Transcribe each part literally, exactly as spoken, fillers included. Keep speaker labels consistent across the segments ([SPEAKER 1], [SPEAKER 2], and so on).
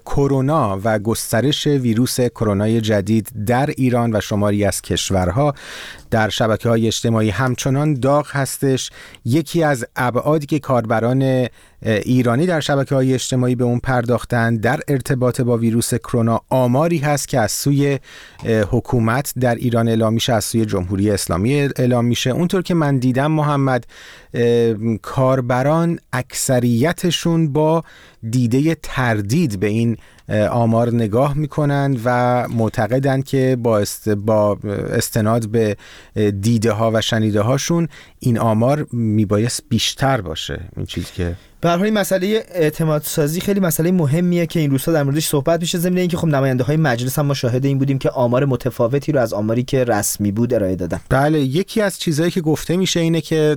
[SPEAKER 1] کرونا و گسترش ویروس کرونا جدید در ایران و شماری از کشورها در شبکه‌های اجتماعی همچنان داغ هستش. یکی از ابعادی که کاربران ایرانی در شبکه‌های اجتماعی به اون پرداختن در ارتباط با ویروس کرونا آماری هست که از سوی حکومت در ایران اعلام میشه، از سوی جمهوری اسلامی اعلام میشه. اونطور که من دیدم محمد، کاربران اکثریتشون با دیده تردید به این آمار نگاه میکنن و معتقدن که با, است با استناد به دیده ها و شنیده هاشون این آمار میبایست بیشتر باشه. این چیزی که
[SPEAKER 2] به هر حال مسئله اعتماد سازی خیلی مسئله مهمیه که این روزها در موردش صحبت میشه. ضمن اینکه خب نماینده های مجلس هم ما شاهد این بودیم که آمار متفاوتی رو از آماری که رسمی بود ارائه دادن.
[SPEAKER 1] بله، یکی از چیزایی که گفته میشه اینه که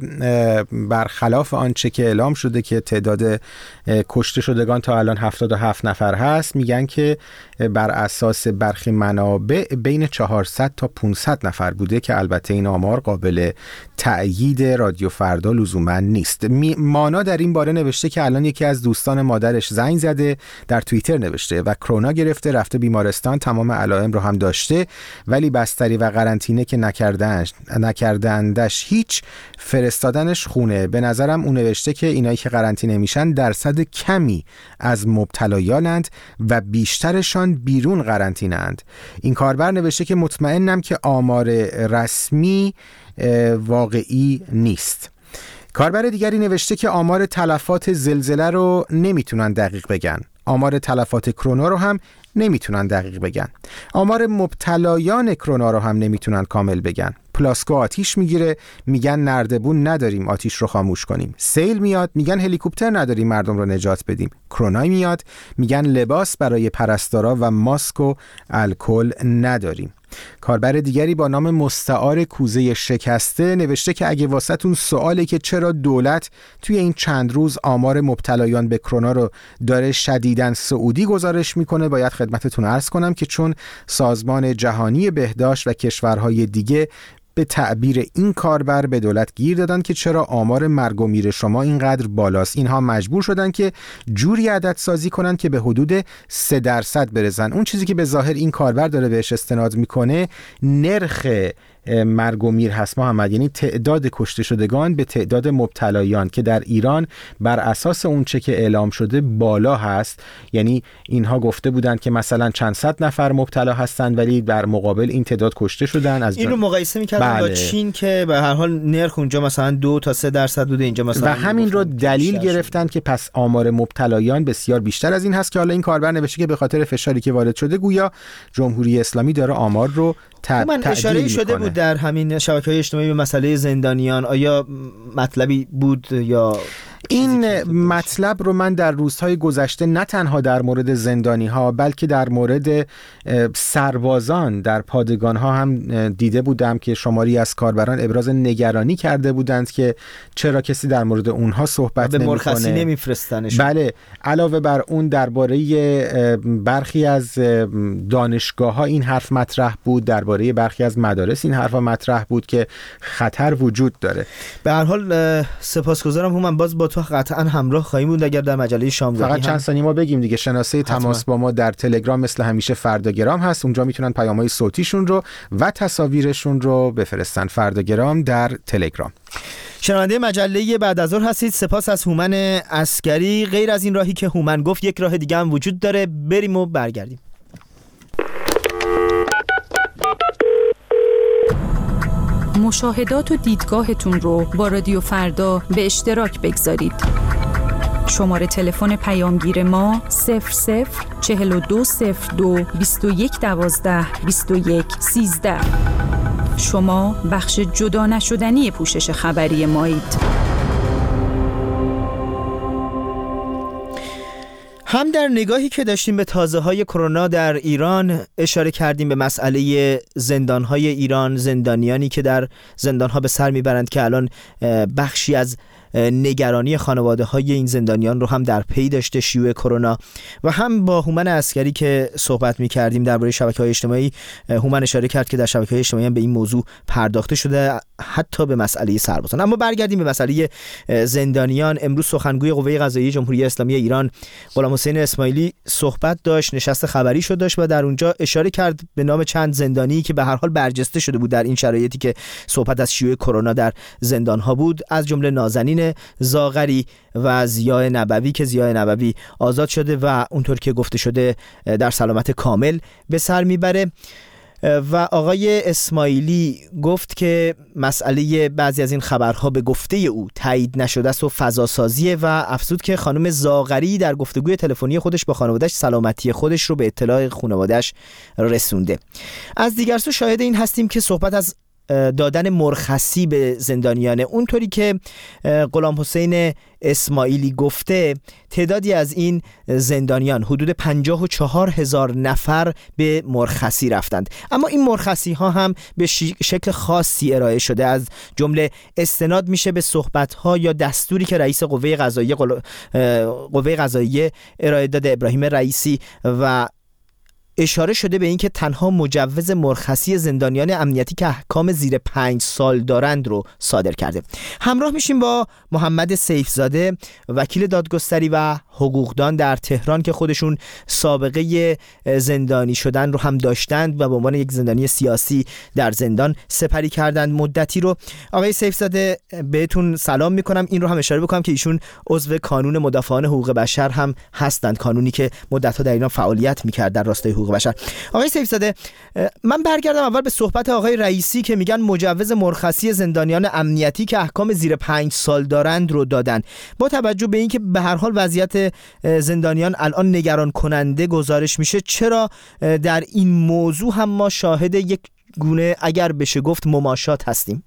[SPEAKER 1] برخلاف آنچه که اعلام شده که تعداد کشته شدگان تا الان هفتاد و هفت نفر هست، میگن که بر اساس برخی منابع بین چهارصد تا پانصد نفر بوده که البته این آمار قابل تأیید رادیو فردا لزوما نیست. مانا در این باره نوشته که الان یکی از دوستان مادرش زنگ زده، در توییتر نوشته و کرونا گرفته، رفته بیمارستان، تمام علائم رو هم داشته ولی بستری و قرنطینه که نکردنش نکردندش هیچ، فرستادنش خونه. به نظرم اون نوشته که اینایی که قرنطینه میشن درصد کمی از مبتلایانند و بیشترشان بیرون قرنطینه اند. این کاربر نوشته که مطمئنم که آمار رسمی واقعی نیست. کاربر دیگری نوشته که آمار تلفات زلزله رو نمیتونن دقیق بگن، آمار تلفات کرونا رو هم نمیتونن دقیق بگن، آمار مبتلایان کرونا رو هم نمیتونن کامل بگن. پلاسکو آتیش میگیره، میگن نردبون نداریم آتیش رو خاموش کنیم. سیل میاد، میگن هلیکوپتر نداریم مردم رو نجات بدیم. کرونا میاد، میگن لباس برای پرستارا و ماسک و الکل نداریم. کاربر دیگری با نام مستعار کوزه شکسته نوشته که اگه واسهتون سواله که چرا دولت توی این چند روز آمار مبتلایان به کرونا رو داره شدیداً سعودی گزارش میکنه، باید خدمتتون عرض کنم که چون سازمان جهانی بهداشت و کشورهای دیگه به تعبیر این کاربر به دولت گیر دادن که چرا آمار مرگ و میر شما اینقدر بالاست. اینها مجبور شدن که جوری عدد سازی کنن که به حدود سه درصد برسن. اون چیزی که به ظاهر این کاربر داره بهش استناد میکنه نرخ مرگ و میر هست محمد، یعنی تعداد کشته شدگان به تعداد مبتلایان که در ایران بر اساس اون چه که اعلام شده بالا هست. یعنی اینها گفته بودند که مثلا چند صد نفر مبتلا هستند ولی در مقابل این تعداد کشته شدن. از
[SPEAKER 2] این رو مقایسه می‌کردن با چین که به هر حال نرخ اونجا مثلا دو تا سه درصد بوده، اینجا مثلا
[SPEAKER 1] و همین رو دلیل گرفتن که پس آمار مبتلایان بسیار بیشتر از این هست که حالا این کاربر نوشته که به خاطر فشاری که وارد شده گویا جمهوری اسلامی داره آمار رو تعدیل
[SPEAKER 2] من اشاره شده بود در همین شبکه‌های اجتماعی به مسئله زندانیان. آیا مطلبی بود یا
[SPEAKER 1] این مطلب رو من در روزهای گذشته نه تنها در مورد زندانی ها بلکه در مورد سربازان در پادگان ها هم دیده بودم که شماری از کاربران ابراز نگرانی کرده بودند که چرا کسی در مورد اونها صحبت نمی‌کنه،
[SPEAKER 2] به مرخصی نمیفرستنش.
[SPEAKER 1] بله، علاوه بر اون درباره برخی از دانشگاه ها این حرف مطرح بود، درباره برخی از مدارس این حرف مطرح بود که خطر وجود داره.
[SPEAKER 2] به هر حال سپاسگزارم هومن، باز با تو قطعا همراه خواهیم بود اگر در مجله شامگاهی.
[SPEAKER 1] فقط چند ثانیه ما بگیم دیگه، شناسه تماس با ما در تلگرام مثل همیشه فرداگرام هست، اونجا میتونن پیام‌های صوتیشون رو و تصاویرشون رو بفرستن. فرداگرام در تلگرام.
[SPEAKER 2] شنونده مجله بعد از ظهر هستید. سپاس از هومن عسکری. غیر از این راهی که هومن گفت یک راه دیگه هم وجود داره، بریم و برگردیم.
[SPEAKER 3] مشاهدات و دیدگاهتون رو با رادیو فردا به اشتراک بگذارید. شماره تلفن پیامگیر ما صفر صفر چهل و دو صفر دو بیست و یک دوازده بیست و یک سیزده. شما بخش جدا نشدنی پوشش خبری مایید.
[SPEAKER 2] هم در نگاهی که داشتیم به تازه‌های کرونا در ایران اشاره کردیم به مسئله زندان‌های ایران، زندانیانی که در زندان‌ها به سر میبرند که الان بخشی از نگرانی خانواده های این زندانیان رو هم در پی داشته شیوع کرونا و هم با هومن عسکری که صحبت می‌کردیم درباره شبکه‌های اجتماعی. هومن اشاره کرد که در شبکه‌های اجتماعی هم به این موضوع پرداخته شده، حتی به مسئله سربازان. اما برگردیم به مسئله زندانیان. امروز سخنگوی قوه قضاییه جمهوری اسلامی ایران غلام حسین اسماعیلی صحبت داشت، نشست خبری شد داشت و در اونجا اشاره کرد به نام چند زندانی که به هر حال برجسته شده بود در این شرایطی که صحبت از شیوع کرونا در زندان‌ها بود، از جمله نازنین زاغری و ضیاء نبوی که ضیاء نبوی آزاد شده و اونطور که گفته شده در سلامت کامل به سر میبره. و آقای اسماعیلی گفت که مسئله بعضی از این خبرها به گفته او تایید نشده است و فضاسازیه و افزود که خانم زاغری در گفتگوی تلفنی خودش با خانواده‌اش سلامتی خودش رو به اطلاع خانواده‌اش رسونده. از دیگر سو شاهد این هستیم که صحبت از دادن مرخصی به زندانیانه، اونطوری که غلام حسین اسماعیلی گفته تعدادی از این زندانیان حدود پنجاه و چهار هزار نفر به مرخصی رفتند، اما این مرخصی ها هم به شکل خاصی ارائه شده، از جمله استناد میشه به صحبت ها یا دستوری که رئیس قوه قضاییه قوه قضاییه ارائه داده ابراهیم رئیسی و اشاره شده به این که تنها مجوز مرخصی زندانیان امنیتی که احکام زیر پنج سال دارند رو صادر کرده. همراه میشیم با محمد سیفزاده، وکیل دادگستری و حقوقدان در تهران که خودشون سابقه زندانی شدن رو هم داشتند و به عنوان یک زندانی سیاسی در زندان سپری کردند مدتی رو. آقای سیفزاده بهتون سلام میکنم. این رو هم اشاره بکنم که ایشون عضو کانون مدافعان حقوق بشر هم هستند، کانونی که مدت‌ها در ایران فعالیت میکرد در راستای حقوق بشر. آقای سیفزاده، من برگردم اول به صحبت آقای رئیسی که میگن مجوز مرخصی زندانیان امنیتی که احکام زیر پنج سال دارند رو دادن. با توجه به اینکه به هر حال وضعیت زندانیان الان نگران کننده گزارش میشه، چرا در این موضوع هم ما شاهد یک گونه اگر بشه گفت مماشات هستیم؟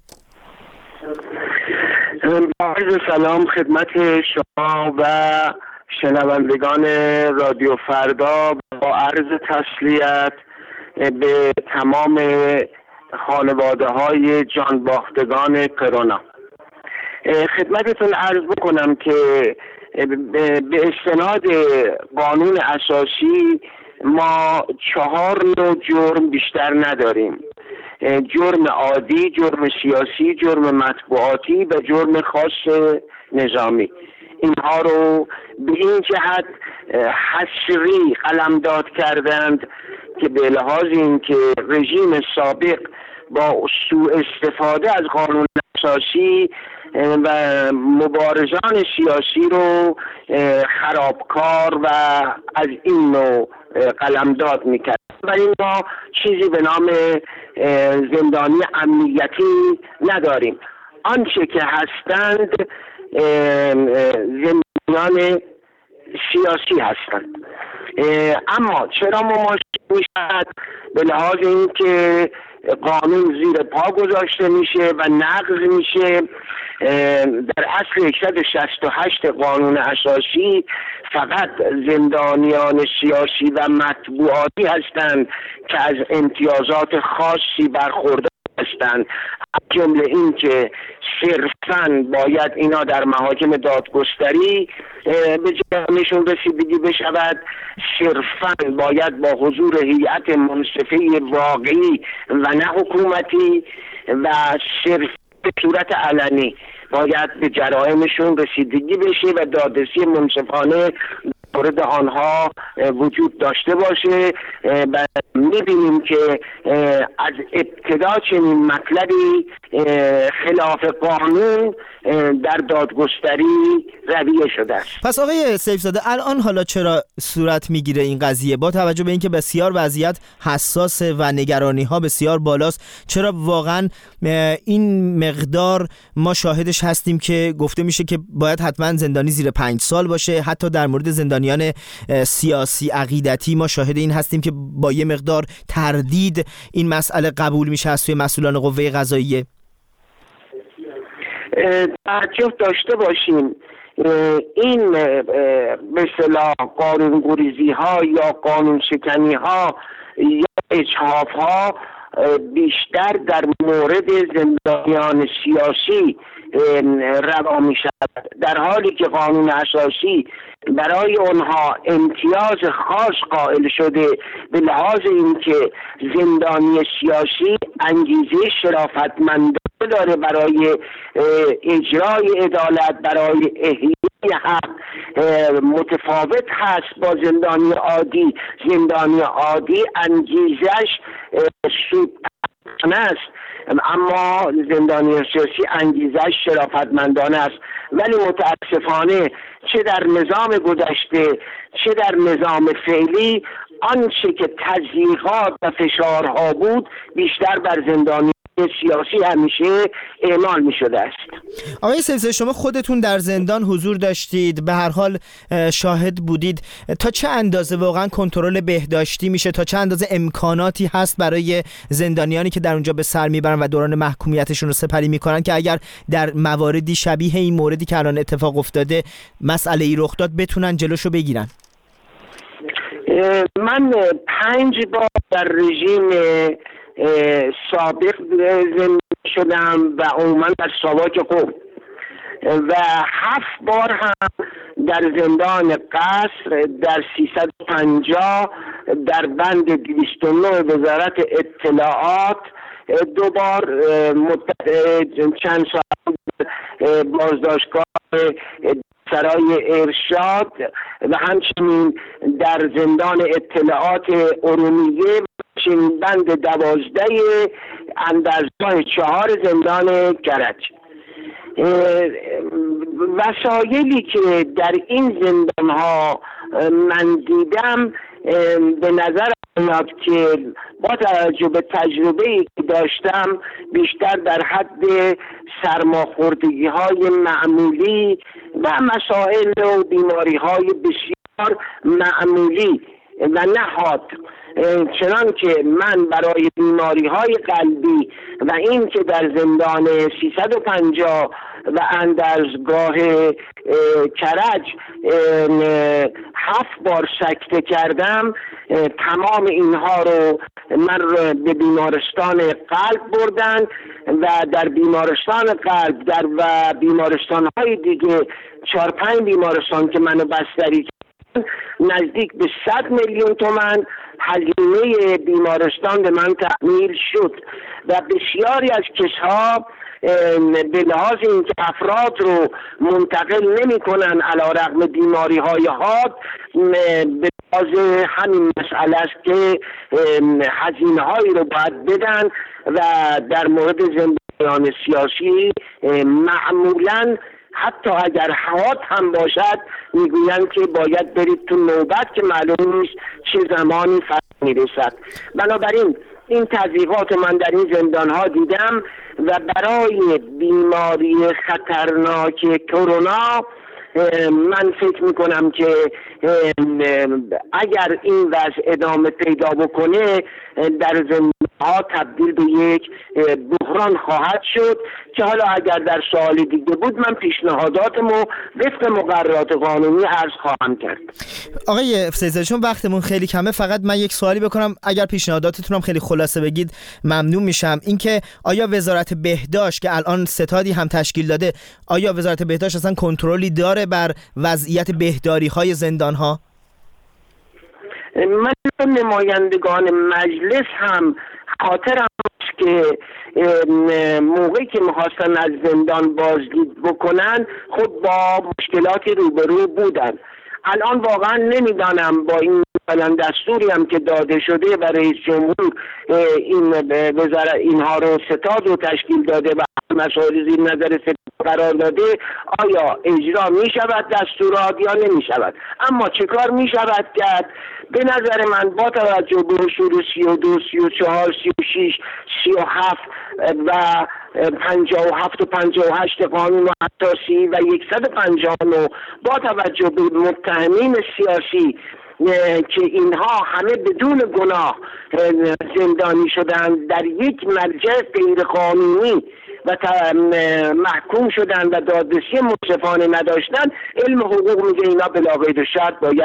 [SPEAKER 4] عرض سلام خدمت شما و شنوندگان رادیو فردا، با عرض تسلیت به تمام خانواده های جانباختگان کرونا. خدمتتون عرض بکنم که به استناد قانون اساسی ما چهار نوع جرم بیشتر نداریم: جرم عادی، جرم سیاسی، جرم مطبوعاتی و جرم خاص نظامی. اینها رو به این جهت حصری قلمداد کردند که به لحاظ این که رژیم سابق با سوء استفاده از قانون اساسی و مبارزان سیاسی رو خرابکار و از این نوع قلمداد میکرد. ولی ما چیزی به نام زندانی امنیتی نداریم. آنچه که هستند زندانیان سیاسی هستند. اما چرا مماشات میشد؟ به لحاظ این که قانون زیر پا گذاشته میشه و نقض میشه. در اصل صد و شصت و هشت قانون اساسی فقط زندانیان سیاسی و مطبوعاتی هستند که از امتیازات خاصی برخوردار هستند، از جمله این که صرفاً باید اینا در محاکم دادگستری به جرمشون رسیدگی بشود، صرفاً باید با حضور هیئت منصفه واقعی و نه حکومتی و صرف به صورت علنی باید به جرائمشون رسیدگی بشه و دادرسی منصفانه مورد آنها وجود داشته باشه. و میبینیم که از ابتدا چنین مطلبی خلاف قانون در دادگستری رویه شده است.
[SPEAKER 2] پس آقای سیفزاده، الان حالا چرا صورت میگیره این قضیه؟ با توجه به اینکه بسیار وضعیت حساسه و نگرانی ها بسیار بالاست، چرا واقعا این مقدار ما شاهدش هستیم که گفته میشه که باید حتما زندانی زیر پنج سال باشه؟ حتی در مورد زندانیان سیاسی عقیدتی ما شاهد این هستیم که با یه مقدار تردید این مسئله قبول میشه از سوی مسئولان قوه قضاییه.
[SPEAKER 4] توجه داشته باشیم این به اصطلاح قانون گریزی ها یا قانون شکنی ها یا اجحاف ها بیشتر در مورد زندانیان سیاسی روا می شود، در حالی که قانون اساسی برای آنها امتیاز خاص قائل شده به لحاظ اینکه زندانی سیاسی انگیزه شرافتمندانه داره برای اجرای عدالت، برای احیای حق، متفاوت هست با زندانی عادی. زندانی عادی انگیزش سود است، اما زندانی سیاسی انگیزش شرافتمندانه است. ولی متاسفانه چه در نظام گذشته چه در نظام فعلی آنچه که تضییقات و فشارها بود بیشتر بر زندانی سیاسی همیشه اعمال می شده است.
[SPEAKER 2] آقای سیفزاده، شما خودتون در زندان حضور داشتید، به هر حال شاهد بودید. تا چه اندازه واقعا کنترل بهداشتی میشه؟ تا چه اندازه امکاناتی هست برای زندانیانی که در اونجا به سر میبرن و دوران محکومیتشون رو سپری میکنن که اگر در مواردی شبیه این موردی که الان اتفاق افتاده مسئله ای رخ داد بتونن جلوشو بگیرن؟
[SPEAKER 4] من پنج بار در رژیم سابق زندانی شدم و عموما در ساواک قم و هفت بار هم در زندان قصر در سیصد و پنجاه در بند دویست و نه وزارت اطلاعات، دو بار مدت چند ساعت بازداشتگاه سرای ارشاد و همچنین در زندان اطلاعات ارومیه چین بند دوازده اندرزگاه چهار زندان کرج. وسایلی که در این زندان ها من دیدم به نظر میاد که با توجه به تجربه‌ای که داشتم بیشتر در حد سرماخوردگی های معمولی و مسائل و بیماری های بسیار معمولی و نهاد، چنان که من برای بیماری های قلبی و این که در زندان سیصد و پنجاه و اندرزگاه کرج هفت بار سکته کردم، تمام اینها رو من رو به بیمارستان قلب بردن و در بیمارستان قلب در و بیمارستان های دیگه چهار پنج بیمارستان که منو بستری نزدیک به صد میلیون تومان هزینه بیمارستان به من تحمیل شد و بسیاری از کسها به لحاظ اینکه افراد رو منتقل نمی کنن علی رغم بیماری های حاد، به لحاظ همین مسئله است که هزینه هایی رو باید بدن و در مورد زندانیان سیاسی معمولاً حتی اگر حواد هم باشد میگویند که باید برید تو نوبت که معلوم نیست چه زمانی فرق میرسد. بنابراین این تضییقات من در این زندان ها دیدم و برای بیماری خطرناک کرونا من فکر میکنم که اگر این وضع ادامه پیدا بکنه در زندان ها تبدیل به یک بحران خواهد شد که حالا اگر در سوال دیگه بود من پیشنهاداتمو وفق مقررات قانونی عرض خواهم کرد.
[SPEAKER 2] آقای سیفزاده چون وقتمون خیلی کمه فقط من یک سوالی بکنم، اگر پیشنهاداتتون هم خیلی خلاصه بگید ممنون میشم. اینکه آیا وزارت بهداشت که الان ستادی هم تشکیل داده، آیا وزارت بهداشت اصلا کنترلی داره بر وضعیت بهداری های زندان ها؟
[SPEAKER 4] من نمایندگان مجلس هم خاطرم است که موقعی که میخواستن از زندان بازدید بکنن خب با مشکلاتی روبرو بودن. الان واقعا نمیدانم با این مثلا دستوری هم که داده شده و رئیس جمهور این وزارت اینها رو ستاد رو تشکیل داده و مسائل زیر نظر ستاد قرار داده، آیا اجرا می شود دستورات یا نمی شود؟ اما چه کار می شود کرد؟ به نظر من با توجه به اصول سی و دو، سی و چهار، سی و شش، سی و هفت و پنجاه و هفت و پنجاه و هشت قانون اساسی و صد و پنجاه و نه با توجه به متهمین سیاسی که اینها همه بدون گناه زندانی شدند در یک مرجع غیر قانونی و محکوم شدند و دادرسی منصفانه نداشتند، علم حقوق میگه اینا بلا قید و شرط باید آزاد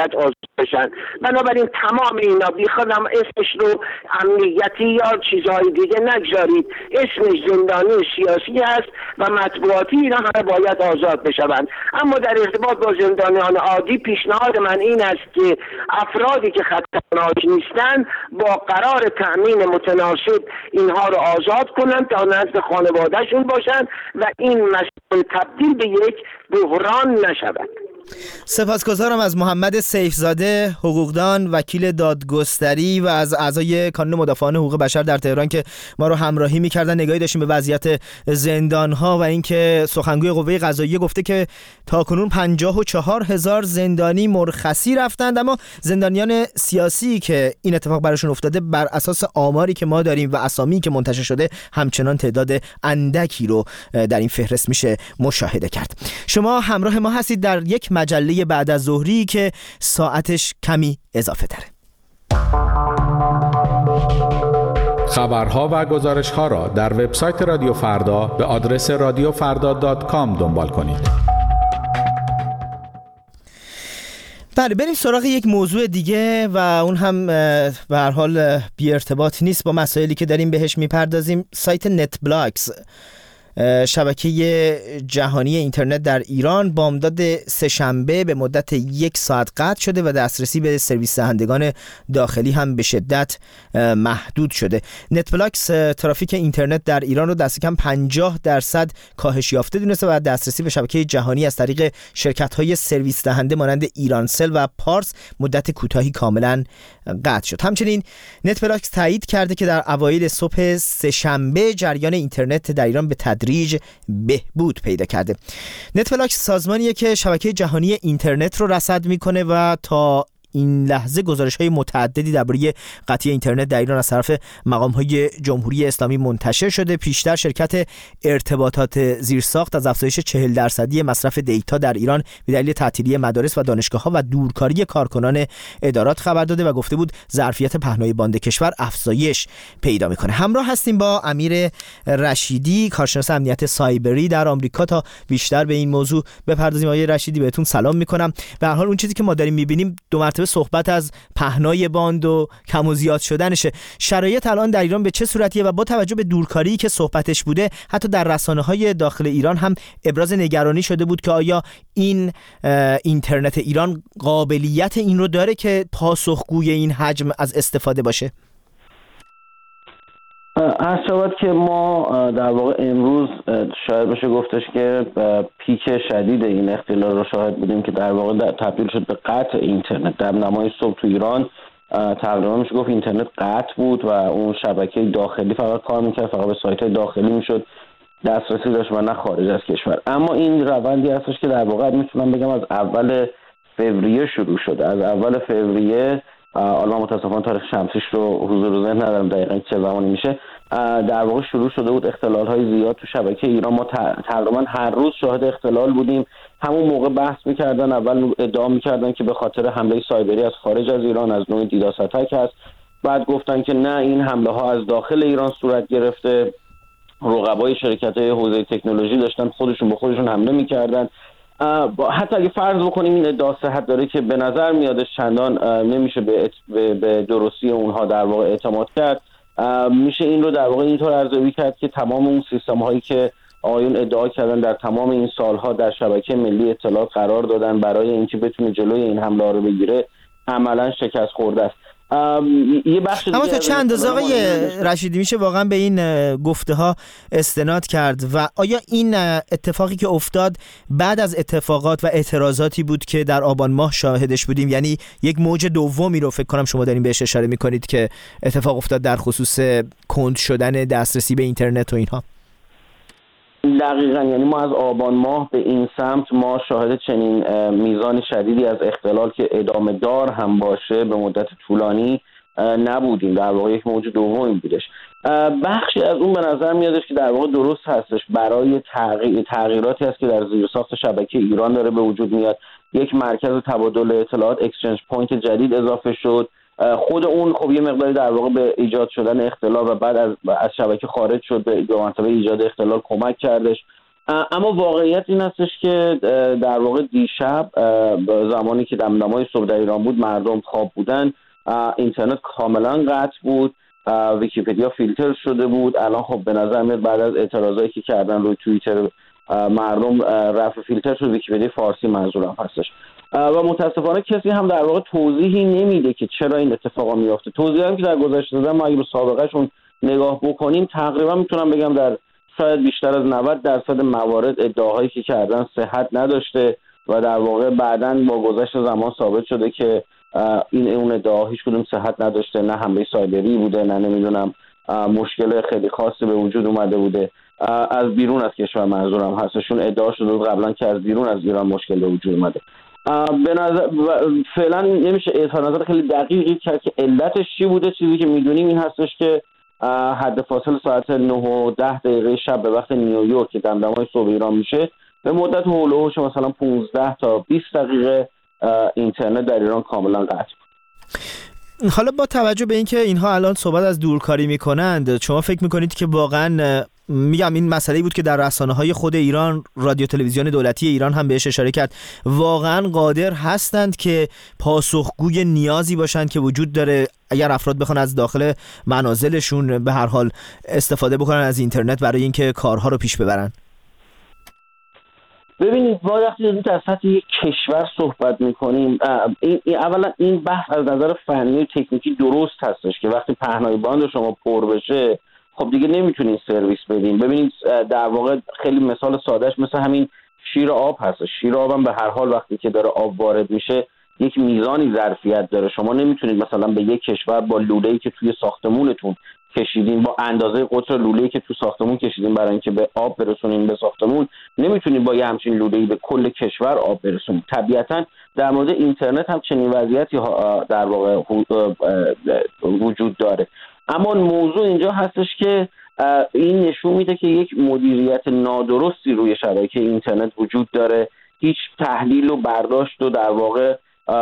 [SPEAKER 4] بشن. بنابراین تمام اینا بی خودم اسمش رو امنیتی یا چیزهای دیگه نگذارید، اسمش زندانی سیاسی است و مطبوعاتی اینا همه باید آزاد بشوند. اما در ارتباط با زندانیان عادی پیشنهاد من این است که افرادی که خطرناک نیستن با قرار تأمین متناسب اینها رو آزاد کنند تا نزد خانوادهشون باشند و این مسئله تبدیل به یک بحران نشود.
[SPEAKER 2] سپاسگزارم از محمد سیفزاده، حقوقدان، وکیل دادگستری و از اعضای کانون مدافعان حقوق بشر در تهران که ما رو همراهی می‌کردن. نگاهی داشتیم به وضعیت زندان‌ها و اینکه سخنگوی قوه قضاییه گفته که تاکنون پنجاه و چهار هزار زندانی مرخصی رفتند، اما زندانیان سیاسی که این اتفاق براشون افتاده بر اساس آماری که ما داریم و اسامی که منتشر شده همچنان تعداد اندکی رو در این فهرست میشه مشاهده کرد. شما همراه ما هستید در یک مجله بعد از ظهری که ساعتش کمی اضافه تره.
[SPEAKER 5] خبرها و گزارش‌ها را در وبسایت رادیو فردا به آدرس رادیو فردا دات کام دنبال کنید.
[SPEAKER 2] بله، بریم سراغ یک موضوع دیگه و اون هم به هر حال بی ارتباط نیست با مسائلی که داریم بهش میپردازیم. سایت نت بلاکس، شبکه جهانی اینترنت در ایران، بامداد سه‌شنبه به مدت یک ساعت قطع شده و دسترسی به سرویس دهندگان داخلی هم به شدت محدود شده. نت بلاکس ترافیک اینترنت در ایران رو دست کم پنجاه درصد کاهش یافته دونسته و دسترسی به شبکه جهانی از طریق شرکت‌های سرویس دهنده مانند ایرانسل و پارس مدت کوتاهی کاملا قطع شد. همچنین نت بلاکس تایید کرده که در اوایل صبح سه‌شنبه جریان اینترنت در ایران به تدریج بهبود پیدا کرده. نت بلاکس سازمانیه که شبکه جهانی اینترنت رو رصد میکنه و تا این لحظه گزارش‌های متعددی درباره قطعی اینترنت در ایران از طرف مقام‌های جمهوری اسلامی منتشر شده. پیشتر شرکت ارتباطات زیرساخت از افزایش چهل درصدی مصرف دیتا در ایران به دلیل تعطیلی مدارس و دانشگاه‌ها و دورکاری کارکنان ادارات خبر داده و گفته بود ظرفیت پهنای باند کشور افزایش پیدا می‌کنه. همراه هستیم با امیر رشیدی، کارشناس امنیت سایبری در آمریکا، تا بیشتر به این موضوع بپردازیم. آقای رشیدی، بهتون سلام می‌کنم. به هر حال اون چیزی که ما داریم می‌بینیم دو مرتبه صحبت از پهنای باند و کم و زیاد شدنشه. شرایط الان در ایران به چه صورتیه و با توجه به دورکاری که صحبتش بوده حتی در رسانه‌های داخل ایران هم ابراز نگرانی شده بود که آیا این اینترنت ایران قابلیت این رو داره که پاسخگوی این حجم از استفاده باشه؟
[SPEAKER 6] از شود که ما در واقع امروز شاید بشه گفتش که پیک شدید این اختلال رو شاهد بودیم که در واقع تبدیل شد به قطع اینترنت. در نمای صبح تو ایران تقریبا میشه گفت اینترنت قطع بود و اون شبکه داخلی فقط کار میکرد، فقط به سایت داخلی میشد دسترسی داشت و نه خارج از کشور. اما این روندی هستش که در واقع میتونم بگم از اول فوریه شروع شده. از اول فوریه، حالا متاسفانه تاریخ شمسیش رو حضور ذهن ندارم دقیقاً چه زمانی میشه، در واقع شروع شده بود اختلال‌های زیاد تو شبکه ایران. ما تقریبا هر روز شاهد اختلال بودیم. همون موقع بحث می‌کردن، اول ادعا می‌کردن که به خاطر حمله سایبری از خارج از ایران از نوع دیداس اتک هست، بعد گفتن که نه، این حمله ها از داخل ایران صورت گرفته. رقبای شرکت‌های حوزه تکنولوژی داشتن خودشون به خودشون حمله می‌کردن. حتی اگه فرض بکنیم این ادعا صحت داره که به نظر میادش چندان نمیشه به به درستی اونها در واقع اعتماد کرد، میشه این رو در واقع اینطور ارزیابی کرد که تمام اون سیستم هایی که آقایون ادعا کردن در تمام این سالها در شبکه ملی اطلاعات قرار دادن برای اینکه بتونه جلوی این حمله رو بگیره عملا شکست خورده است. یه بخش
[SPEAKER 2] اما تا چند اندازه آقای رشیدی میشه واقعا به این گفته ها استناد کرد و آیا این اتفاقی که افتاد بعد از اتفاقات و اعتراضاتی بود که در آبان ماه شاهدش بودیم، یعنی یک موج دومی رو فکر کنم شما دارین بهش اشاره میکنید که اتفاق افتاد در خصوص کند شدن دسترسی به اینترنت و اینها؟
[SPEAKER 6] دقیقاً، یعنی ما از آبان ماه به این سمت ما شاهد چنین میزان شدیدی از اختلال که ادامه دار هم باشه به مدت طولانی نبودیم. در واقع یک موج دومی بودش. بخشی از اون به نظر میادش که در واقع درست هستش برای تغییر تغییراتی هست که در زیرساخت شبکه ایران داره به وجود میاد. یک مرکز تبادل اطلاعات اکسچنج پوینت جدید اضافه شد. خود اون خب یه مقداری در واقع به ایجاد شدن اختلال و بعد از از شبکه خارج شد، به دو مرتبه ایجاد اختلال کمک کردش. اما واقعیت این هستش که در واقع دیشب زمانی که دمدمای صبح در ایران بود مردم خواب بودن، اینترنت کاملا قطع بود، ویکی‌پدیا فیلتر شده بود. الان خب به نظر میاد بعد از اعتراضایی که کردن روی توییتر مردم رفع فیلتر شد، ویکی‌پدیا فارسی منظورم هستش و متاسفانه کسی هم در واقع توضیحی نمیده که چرا این اتفاقا میفته. توضیحی هم که در گذشته دادن ما اگه به سابقهشون نگاه بکنیم تقریبا میتونم بگم در شاید بیشتر از نود درصد موارد ادعاهایی که کردن صحت نداشته و در واقع بعداً با گذشت زمان ثابت شده که این اون ادعا هیچ کدوم صحت نداشته، نه حمله سایبری بوده، نه نمیدونم مشکل خیلی خاصی به وجود اومده بوده از بیرون از کشور منظورم هستشون. ادعا شده قبلا که از بیرون از ایران مشکل به وجود اومده. به نظر فعلا نمیشه اظهار نظر خیلی دقیقی کرد که علتش چی بوده. چیزی که میدونیم این هستش که حد فاصل ساعت نه و ده دقیقه شب به وقت نیویورک که دمدمای صبح ایران میشه به مدت هول و هوش مثلا پانزده تا بیست دقیقه اینترنت در ایران کاملا قطع بود.
[SPEAKER 2] حالا با توجه به اینکه اینها الان صحبت از دورکاری میکنند، شما فکر میکنید که واقعا میگم این مسئله بود که در رسانه‌های خود ایران، رادیو تلویزیون دولتی ایران هم بهش اشاره کرد، واقعا قادر هستند که پاسخگوی نیازی باشند که وجود داره اگر افراد بخوان از داخل منازلشون به هر حال استفاده بکنن از اینترنت برای اینکه کارها رو پیش ببرن؟
[SPEAKER 6] ببینید ما وقتی داریم در سطح یک کشور صحبت میکنیم، این, این اولا این بحث از نظر فنی و تکنیکی درست هستش که وقتی پهنای باند شما پر بشه خب دیگه نمیتونین سرویس بدین. ببینید در واقع خیلی مثال سادهش مثل همین شیر آب هست. شیر آب هم به هر حال وقتی که داره آب وارد میشه یک میزانی ظرفیت داره. شما نمیتونید مثلا به یک کشور با لوله‌ای که توی ساختمونتون کشیدین، با اندازه قطر لوله‌ای که تو ساختمون کشیدین برای اینکه به آب برسونین به ساختمون، نمیتونید با یه همچین لوله‌ای به کل کشور آب برسونید. طبیعتاً در مورد اینترنت هم چنین وضعیتی در واقع وجود داره. اما موضوع اینجا هستش که این نشون میده که یک مدیریت نادرستی روی شبکه اینترنت وجود داره. هیچ تحلیل و برداشت و در واقع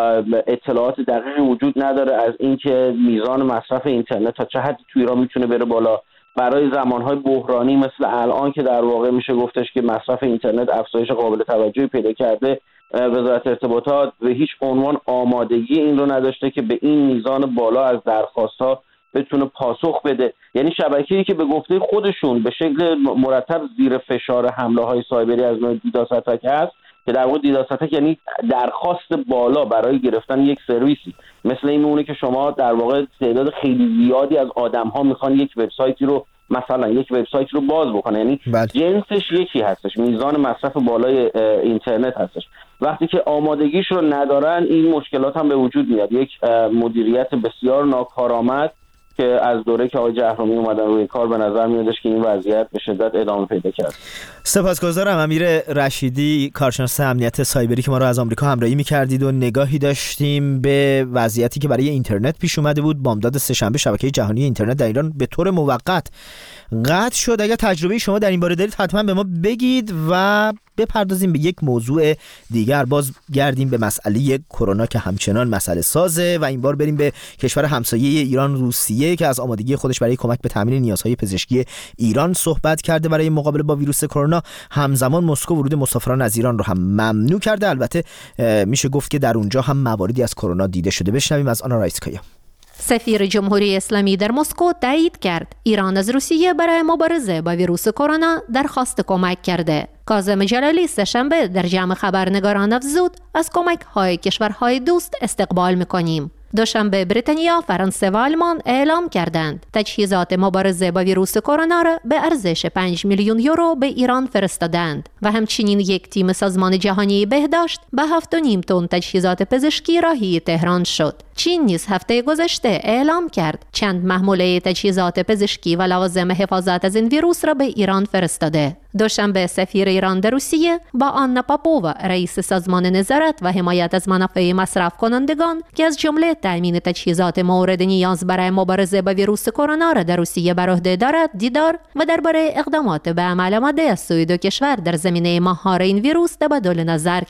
[SPEAKER 6] اطلاعات دقیقی وجود نداره از اینکه میزان مصرف اینترنت تا چه حدی تو ایران میتونه بره بالا. برای زمانهای بحرانی مثل الان که در واقع میشه گفتش که مصرف اینترنت افزایش قابل توجهی پیدا کرده، وزارت ارتباطات به هیچ عنوان آمادگی این رو نداشته که به این میزان بالا از درخواست‌ها بتونه پاسخ بده. یعنی شبکه‌ای که به گفته خودشون به شکل مرتب زیر فشار حمله‌های سایبری از نوع دیداس اتک هست که در واقع دیداس اتک یعنی درخواست بالا برای گرفتن یک سرویسی، مثل این میمونه که شما در واقع تعداد خیلی زیادی از آدم‌ها میخوان یک وبسایتی رو مثلا یک وبسایت رو باز بکنه، یعنی بله. جنسش یکی هستش، میزان مصرف بالای اینترنت هستش. وقتی که آمادگیش رو ندارن این مشکلات هم به وجود میاد. یک مدیریت بسیار ناکارآمد که از دوره که آقای جهرومی اومدن روی کار به نظر میادش که این وضعیت به شدت ادامه پیدا کرد.
[SPEAKER 2] سپاسگزارم امیر رشیدی، کارشناس امنیت سایبری که ما رو از آمریکا همراهی می‌کردید و نگاهی داشتیم به وضعیتی که برای اینترنت پیش اومده بود. بامداد سه‌شنبه شبکه جهانی اینترنت در ایران به طور موقت قطع شد. اگر تجربه شما در این باره دارید حتما به ما بگید و بپردازیم به یک موضوع دیگر. باز گردیم به مسئله کرونا که همچنان مسئله سازه و این بار بریم به کشور همسایه ایران، روسیه، که از آمادگی خودش برای کمک به تامین نیازهای پزشکی ایران صحبت کرده برای مقابله با ویروس کرونا. همزمان مسکو ورود مسافران از ایران رو هم ممنوع کرده. البته میشه گفت که در اونجا هم مواردی از کرونا دیده شده. بشنویم از آنا رایسکایا.
[SPEAKER 7] سفیر جمهوری اسلامی در مسکو تایید کرد ایران از روسیه برای مبارزه با ویروس کرونا درخواست کمک کرده. کاظم جلالی سه‌شنبه در جمع خبرنگاران افزود از کمک های کشورهای دوست استقبال میکنیم. دوشنبه بریتانیا، فرانسه و آلمان اعلام کردند تجهیزات مبارزه با ویروس کرونا را به ارزش پنج میلیون یورو به ایران فرستادند و همچنین یک تیم سازمان جهانی بهداشت به هفت و نیم تن تجهیزات پزشکی راهی تهران شد. چین نیز هفته گذشته اعلام کرد چند محموله تجهیزات پزشکی و لوازم حفاظت از این ویروس را به ایران فرستاده. دوشنبه سفیر ایران در روسیه با آنا پاپووا، رئیس سازمان نظارت و حمایت از منافع مصرف کنندگان که از جمله تامین تجهیزات مورد نیاز برای مبارزه با ویروس کرونا را در روسیه بر عهده دارد دیدار و درباره اقدامات به عمل آمده از سوی دو کشور در زمینه مهار این ویروس تبادل نظر کرد.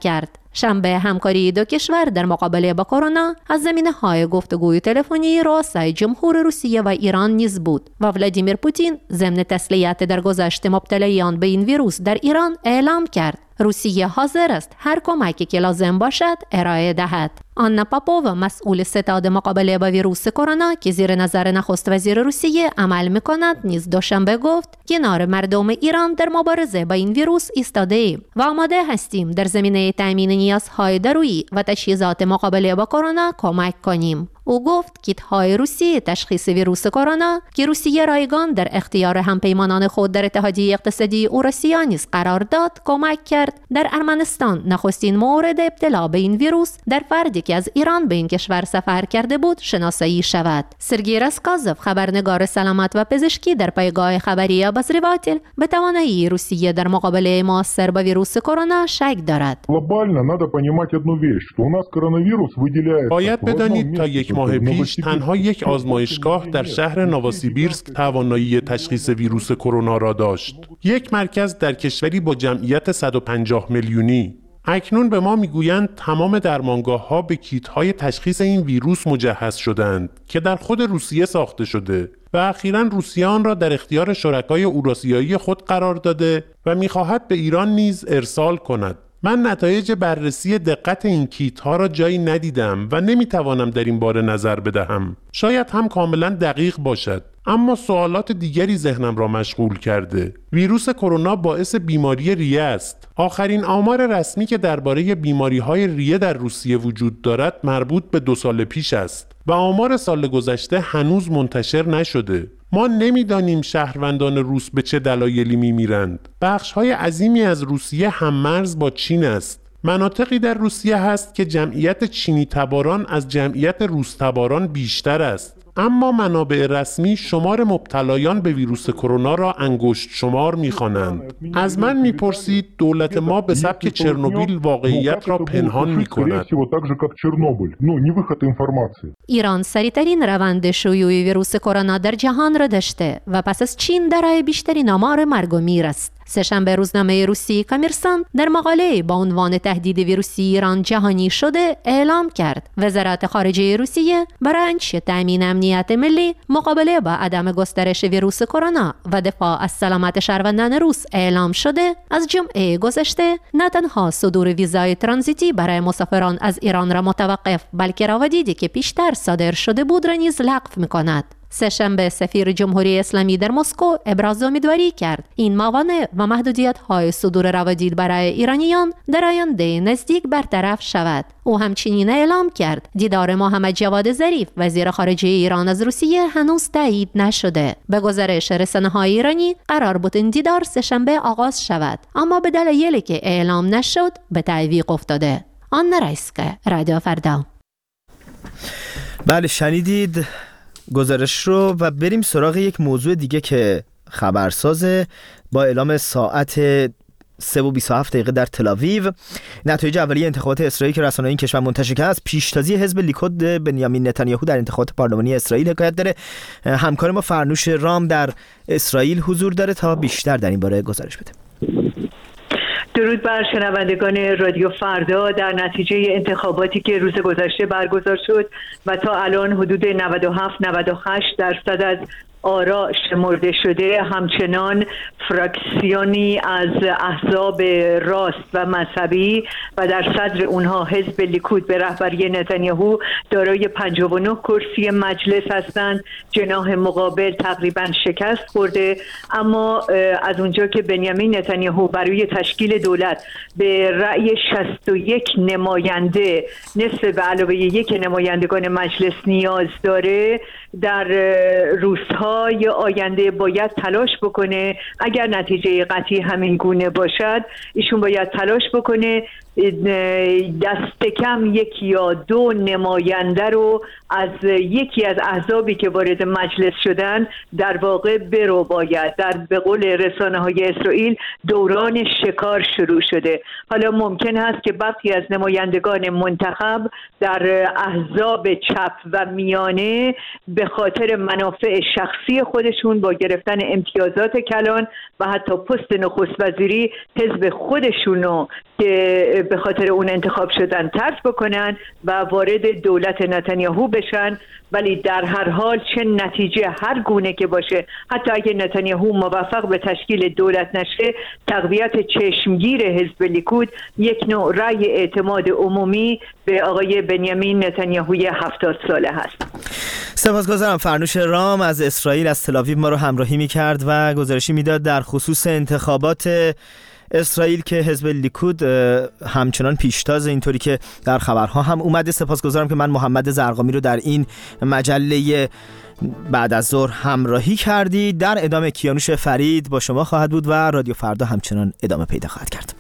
[SPEAKER 7] شنبه همکاری دو کشور در مقابله با کرونا از زمینه‌های گفتگوی تلفنی رؤسای جمهور روسیه و ایران نیز بود و ولادیمیر پوتین ضمن تسلیت در گذشت مبتلایان به این ویروس در ایران اعلام کرد روسیه حاضر است هر کمکی که لازم باشد ارائه دهد. آنا پاپووا مسئول ستاد مقابله با ویروس کرونا که زیر نظر نخست وزیر روسیه عمل می‌کند نیز دوشنبه گفت کنار مردم ایران در مبارزه با این ویروس ایستاده ایم و آماده هستیم در زمینه تامین نیازهای ضروری و تجهیزات مقابله با کرونا کمک کنیم. او گفت کیت‌های روسیه تشخیص ویروس کرونا که روسیه رایگان در اختیار همپیمانان خود در اتحادیه اقتصادی اوراسیا نیز قرار داد کمک کرد در ارمنستان نخستین مورد ابتلا به این ویروس در فردی که از ایران به این کشور سفر کرده بود شناسایی شود. سرگئی راسکازوف خبرنگار سلامت و پزشکی در پایگاه خبری ابازریواتل به توانایی روسیه در مقابله مؤثر با ویروس کرونا شک دارد.
[SPEAKER 8] باید بدانید تا یک ماه پیش تنها یک آزمایشگاه در شهر نووسیبیرسک توانایی تشخیص ویروس کرونا را داشت. یک مرکز در کشوری با جمعیت صد و پنجاه میلیونی. اکنون به ما میگویند تمام درمانگاه‌ها به کیت‌های تشخیص این ویروس مجهز شدند که در خود روسیه ساخته شده و اخیراً روسیه آن را در اختیار شرکای اوراسیایی خود قرار داده و می‌خواهد به ایران نیز ارسال کند. من نتایج بررسی دقت این کیت ها را جایی ندیدم و نمیتوانم در این باره نظر بدهم. شاید هم کاملا دقیق باشد، اما سوالات دیگری ذهنم را مشغول کرده. ویروس کرونا باعث بیماری ریه است. آخرین آمار رسمی که درباره بیماری های ریه در روسیه وجود دارد مربوط به دو سال پیش است و آمار سال گذشته هنوز منتشر نشده. ما نمیدانیم شهروندان روس به چه دلایلی میمیرند. بخش‌های عظیمی از روسیه هممرز با چین است. مناطقی در روسیه هست که جمعیت چینی تباران از جمعیت روس تباران بیشتر است. اما منابع رسمی شمار مبتلایان به ویروس کرونا را انگشت شمار می‌خوانند. از من می‌پرسید دولت ما به سبک چرنوبیل واقعیت را پنهان می‌کند.
[SPEAKER 7] ایران سریع‌ترین روند شیوع ویروس کرونا در جهان را داشته و پس از چین دارای بیشترین آمار مرگ و میر است. سه‌شنبه روزنامه روسی کامرسانت در مقاله با عنوان تهدید ویروسی ایران جهانی شده اعلام کرد وزارت خارجه روسیه برای انشای تامین امنیت ملی مقابله با عدم گسترش ویروس کرونا و دفاع از سلامت شهروندان روس اعلام شده از جمعه گذشته نه تنها صدور ویزای ترانزیتی برای مسافران از ایران را متوقف بلکه روادیدی که پیشتر صادر شده بود را نیز لغو می‌کند. سه‌شنبه سفیر جمهوری اسلامی در مسکو ابراز امیدواری کرد این موانع و محدودیت‌های صدور روادید برای ایرانیان در آینده نزدیک برطرف شود. او همچنین اعلام کرد دیدار محمد جواد ظریف وزیر خارجه ایران از روسیه هنوز تایید نشده. به گزارش رسانه‌های ایرانی قرار بود این دیدار سه‌شنبه آغاز شود، اما به دلایلی که اعلام نشد به تعویق افتاده. آن رایسکه، رادیو فردا.
[SPEAKER 2] بله شنیدید گزارش رو و بریم سراغ یک موضوع دیگه که خبرسازه. با اعلام ساعت سه و بیست و هفت دقیقه در تل‌آویو نتایج اولیه انتخابات اسرائیل که رسانه‌های این کشور منتشر کرده از پیشتازی حزب لیکود بنیامین نتانیاهو در انتخابات پارلمانی اسرائیل حکایت داره. همکار ما فرنوش رام در اسرائیل حضور داره تا بیشتر در این باره گزارش بده.
[SPEAKER 9] درود بر شنوندگان رادیو فردا. در نتیجه انتخاباتی که روز گذشته برگزار شد و تا الان حدود نود و هفت نود و هشت درصد از آرا شمرده شده، همچنان فراکسیونی از احزاب راست و مذهبی و در صدر اونها حزب لیکود به رهبری نتانیاهو دارای پنجاه و نه کرسی مجلس هستند. جناح مقابل تقریبا شکست خورده، اما از اونجا که بنیامین نتانیاهو برای تشکیل دولت به رأی شصت و یک نماینده نصف به علاوه یک نمایندگان مجلس نیاز داره، در روزهای آینده باید تلاش بکنه. اگر نتیجه قطعی همین گونه باشد، ایشون باید تلاش بکنه دست کم یک یا دو نماینده رو از یکی از احزابی که وارد مجلس شدن در واقع برو باید. در به قول رسانه‌های اسرائیل دوران شکار شروع شده. حالا ممکن هست که برخی از نمایندگان منتخب در احزاب چپ و میانه به خاطر منافع شخصی خودشون با گرفتن امتیازات کلان و حتی پست نخست وزیری حزب خودشونو که به خاطر اون انتخاب شدن ترک بکنن و وارد دولت نتانیاهو بشن. ولی در هر حال چه نتیجه هر گونه که باشه، حتی اگه نتانیاهو موفق به تشکیل دولت نشه، تقویت چشمگیر حزب لیکود یک نوع رأی اعتماد عمومی به آقای بنیامین نتانیاهوی هفتاد ساله هست.
[SPEAKER 2] سپاسگزارم. فرنوش رام از اسرائیل از تل‌آویو ما رو همراهی می‌کرد و گزارشی میداد در خصوص انتخابات اسرائیل که حزب لیکود همچنان پیشتاز، اینطوری که در خبرها هم اومده. سپاسگزارم که من محمد زرقامی رو در این مجله بعد از ظهر همراهی کردی. در ادامه کیانوش فرید با شما خواهد بود و رادیو فردا همچنان ادامه پیدا خواهد کرد.